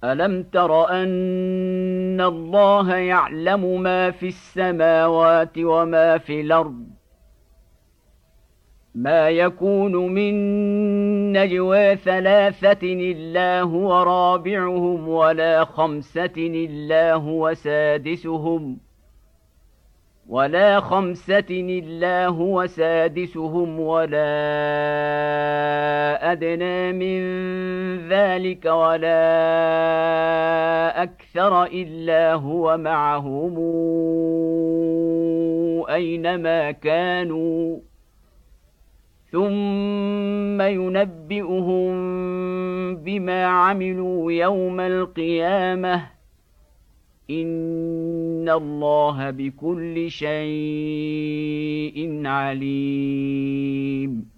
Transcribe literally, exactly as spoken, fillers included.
ألم تر أن الله يعلم ما في السماوات وما في الأرض ما يكون من نجوى ثلاثة إلا هو رابعهم ولا خمسة إلا هو سادسهم ولا خمسة إلا هو سادسهم ولا أدنى من ذلك ولا أكثر إلا هو معهم أينما كانوا ثم ينبئهم بما عملوا يوم القيامة إن الله بكل شيء عليم.